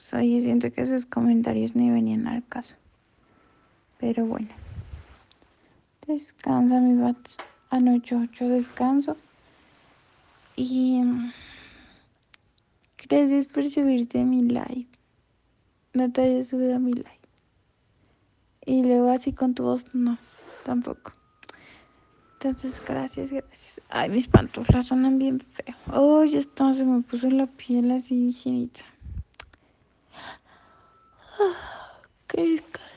cosa y siento que esos comentarios ni venían al caso. Pero bueno, descansa mi Bats. Anoche yo descanso y gracias por subirte a mi live. No te había subido a mi live. Y luego así con tu voz, no, tampoco. Entonces, gracias. Ay, mis pantuflas suenan bien feo. Oh, ya está, se me puso la piel así, higienita. Qué